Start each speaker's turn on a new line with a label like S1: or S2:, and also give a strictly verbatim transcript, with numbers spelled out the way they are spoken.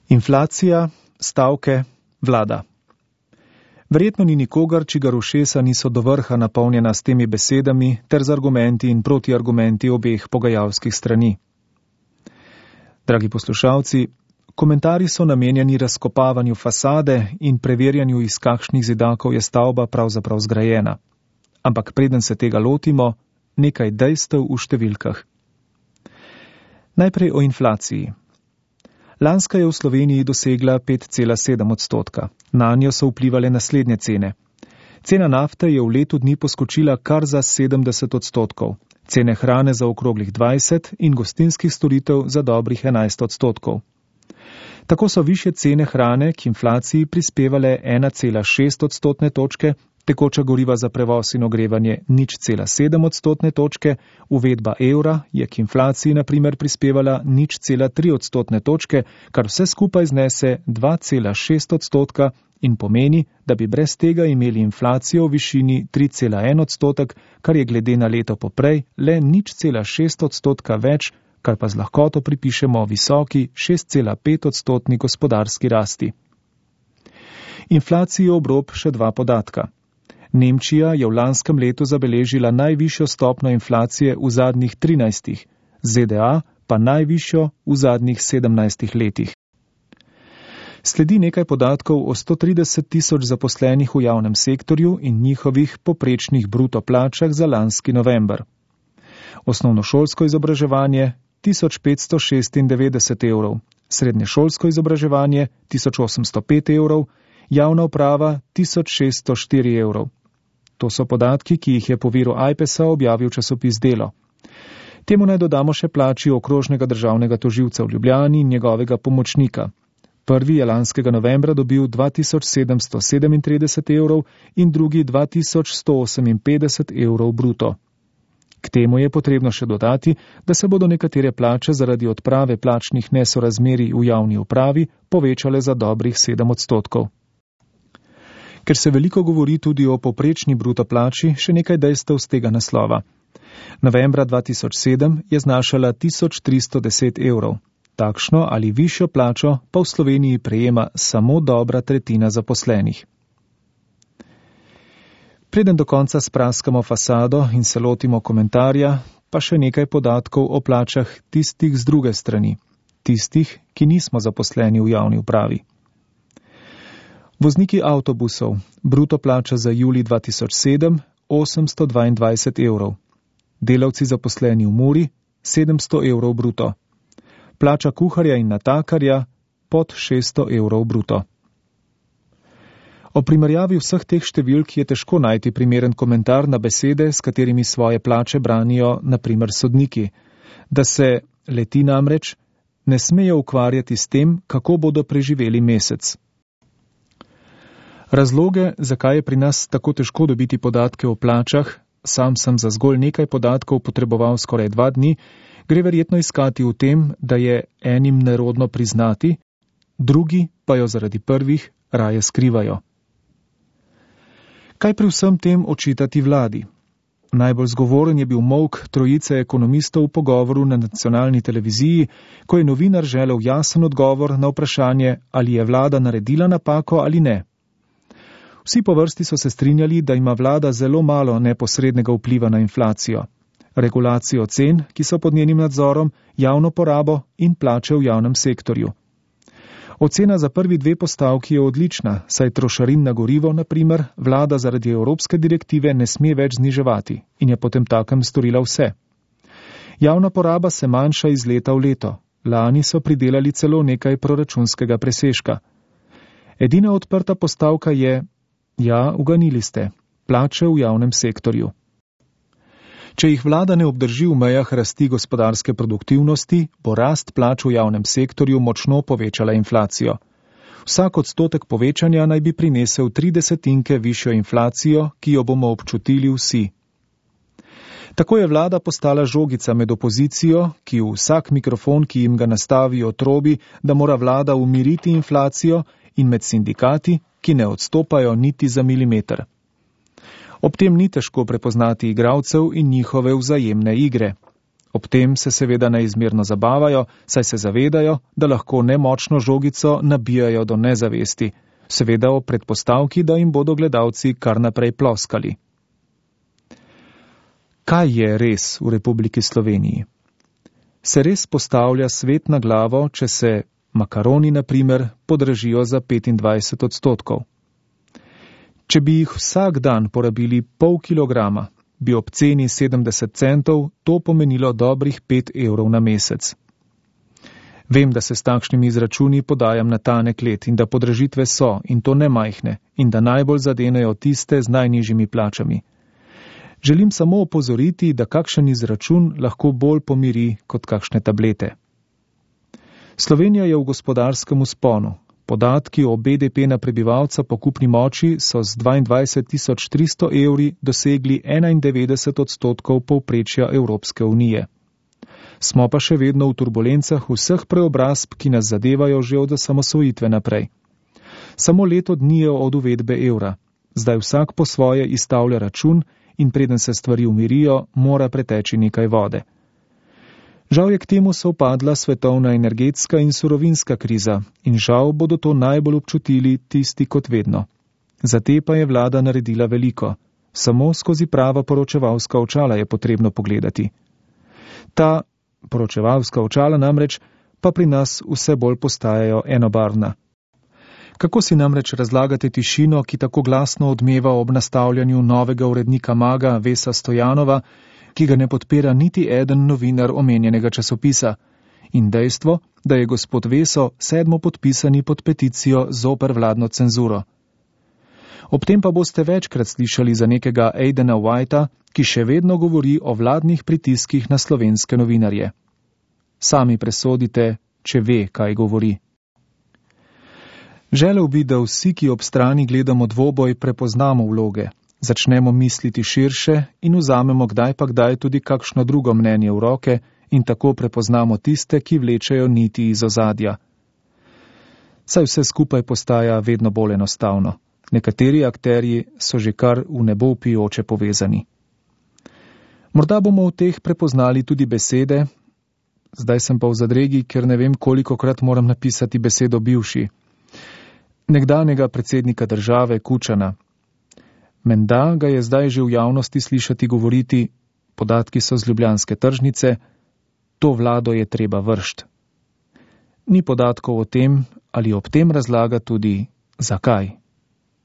S1: Inflacija, stavke, vlada. Verjetno ni nikogar, čigar ušesa niso do vrha napolnjena s temi besedami ter z argumenti in protiargumenti obeh pogajalskih strani. Dragi poslušalci, komentarji so namenjeni razkopavanju fasade in preverjanju, iz kakšnih zidakov je stavba pravzaprav zgrajena. Ampak preden se tega lotimo, nekaj dejstev v številkah. Najprej o inflaciji. Lanska je v Sloveniji dosegla pet cela sedem odstotka. Nanjo so vplivale naslednje cene. Cena nafte je v letu dni poskočila kar za sedemdeset odstotkov, cene hrane za okroglih dvajset in gostinskih storitev za dobrih enajst odstotkov. Tako so višje cene hrane k inflaciji prispevale ena cela šest odstotne točke, tekoča goriva za prevoz in ogrevanje nič cela sedem odstotne točke, uvedba evra je k inflaciji na primer prispevala nič cela tri odstotne točke, kar vse skupaj znese dva cela šest odstotka in pomeni, da bi brez tega imeli inflacijo v višini tri cela en odstotek, kar je glede na leto poprej le nič cela šest odstotka več, kar pa z lahkoto pripišemo visoki šest cela pet odstotni gospodarski rasti. Inflaciji obrob še dva podatka. Nemčija je v lanskem letu zabeležila najvišjo stopno inflacije v zadnjih trinajstih, ZDA pa najvišjo v zadnjih sedemnajstih letih. Sledi nekaj podatkov o sto trideset tisoč zaposlenih v javnem sektorju in njihovih poprečnih bruto plačah za lanski november. Osnovnošolsko izobraževanje tisoč petsto šestindevetdeset evrov, srednješolsko izobraževanje tisoč osemsto pet evrov, javna uprava tisoč šeststo štiri evrov. To so podatki, ki jih je po viru Ajpesa objavil časopis Delo. Temu naj dodamo še plači okrožnega državnega tožilca v Ljubljani in njegovega pomočnika. Prvi je lanskega novembra dobil dva tisoč sedemsto sedemintrideset evrov in drugi dva tisoč sto oseminpetdeset evrov bruto. K temu je potrebno še dodati, da se bodo nekatere plače zaradi odprave plačnih nesorazmerij v javni upravi povečale za dobrih sedem odstotkov. Ker se veliko govori tudi o povprečni bruto plači, še nekaj dejstev z tega naslova. Novembra dva tisoč sedem je znašala tisoč tristo deset evrov. Takšno ali višjo plačo pa v Sloveniji prejema samo dobra tretjina zaposlenih. Preden do konca spraskamo fasado in se lotimo komentarja, pa še nekaj podatkov o plačah tistih z druge strani, tistih, ki nismo zaposleni v javni upravi. Vozniki avtobusov, bruto plača za julij dva tisoč sedem, osemsto dvaindvajset evrov. Delavci zaposleni v Muri, sedemsto evrov bruto. Plača kuharja in natakarja, pod šeststo evrov bruto. O primerjavi vseh teh številk je težko najti primeren komentar na besede, s katerimi svoje plače branijo, na primer sodniki, da se leti namreč ne smejo ukvarjati s tem, kako bodo preživeli mesec. Razloge, zakaj je pri nas tako težko dobiti podatke o plačah, sam sem za zgolj nekaj podatkov potreboval skoraj dva dni, gre verjetno iskati v tem, da je enim nerodno priznati, drugi pa jo zaradi prvih raje skrivajo. Kaj pri vsem tem očitati vladi? Najbolj zgovoren je bil molk trojice ekonomistov v pogovoru na nacionalni televiziji, ko je novinar želel jasen odgovor na vprašanje, ali je vlada naredila napako ali ne. Vsi po vrsti so se strinjali, da ima vlada zelo malo neposrednega vpliva na inflacijo, regulacijo cen, ki so pod njenim nadzorom, javno porabo in plače v javnem sektorju. Ocena za prvi dve postavki je odlična, saj trošarin na gorivo, na primer, vlada zaradi evropske direktive ne sme več zniževati in je potem takem storila vse. Javna poraba se manjša iz leta v leto. Lani so pridelali celo nekaj proračunskega presežka. Edina odprta postavka je, ja, uganili ste, plače v javnem sektorju. Če jih vlada ne obdrži v mejah rasti gospodarske produktivnosti, bo rast plač v javnem sektorju močno povečala inflacijo. Vsak odstotek povečanja naj bi prinesel tri desetinke višjo inflacijo, ki jo bomo občutili vsi. Tako je vlada postala žogica med opozicijo, ki v vsak mikrofon, ki jim ga nastavijo, trobi, da mora vlada umiriti inflacijo, in med sindikati, ki ne odstopajo niti za milimeter. Ob tem ni težko prepoznati igralcev in njihove vzajemne igre. Ob tem se seveda neizmerno zabavajo, saj se zavedajo, da lahko nemočno žogico nabijajo do nezavesti, seveda o predpostavki, da jim bodo gledalci kar naprej ploskali. Kaj je res v Republiki Sloveniji? Se res postavlja svet na glavo, če se makaroni, na primer, podražijo za petindvajset odstotkov? Če bi jih vsak dan porabili pol kilograma, bi ob ceni sedemdeset centov to pomenilo dobrih pet evrov na mesec. Vem, da se s takšnimi izračuni podajam na tanek led in da podražitve so, in to ne majhne, in da najbolj zadenejo tiste z najnižjimi plačami. Želim samo opozoriti, da kakšen izračun lahko bolj pomiri kot kakšne tablete. Slovenija je v gospodarskem vzponu. Podatki o B D P na prebivalca po kupni moči so z dvaindvajset tisoč tristo evri dosegli enaindevetdeset odstotkov povprečja Evropske unije. Smo pa še vedno v turbulencah vseh preobrazb, ki nas zadevajo že od osamosvojitve naprej. Samo leto dni je od uvedbe evra. Zdaj vsak po svoje izstavlja račun in preden se stvari umirijo, mora preteči nekaj vode. Žal je k temu sovpadla svetovna energetska in surovinska kriza in žal bodo to najbolj občutili tisti kot vedno. Za te pa je vlada naredila veliko. Samo skozi prava poročevalska očala je potrebno pogledati. Ta poročevalska očala namreč pa pri nas vse bolj postajajo enobarvna. Kako si namreč razlagate tišino, ki tako glasno odmeva ob nastavljanju novega urednika Maga Vesa Stojanova, ki ga ne podpira niti eden novinar omenjenega časopisa, in dejstvo, da je gospod Veso sedmo podpisani pod peticijo zoper vladno cenzuro. Ob tem pa boste večkrat slišali za nekega Aidena Whitea, ki še vedno govori o vladnih pritiskih na slovenske novinarje. Sami presodite, če ve, kaj govori. Želel bi, da vsi, ki ob strani gledamo dvoboj, prepoznamo vloge. Začnemo misliti širše in vzamemo kdaj pa kdaj tudi kakšno drugo mnenje v roke in tako prepoznamo tiste, ki vlečejo niti iz ozadja. Saj vse skupaj postaja vedno bolj enostavno. Nekateri akterji so že kar v nebo vpijoče povezani. Morda bomo v teh prepoznali tudi besede, zdaj sem pa v zadregi, ker ne vem, kolikokrat moram napisati besedo bivši. Nekdanjega predsednika države Kučana. Menda ga je zdaj že v javnosti slišati govoriti, podatki so z ljubljanske tržnice, to vlado je treba vršt. Ni podatkov o tem, ali ob tem razlaga tudi zakaj.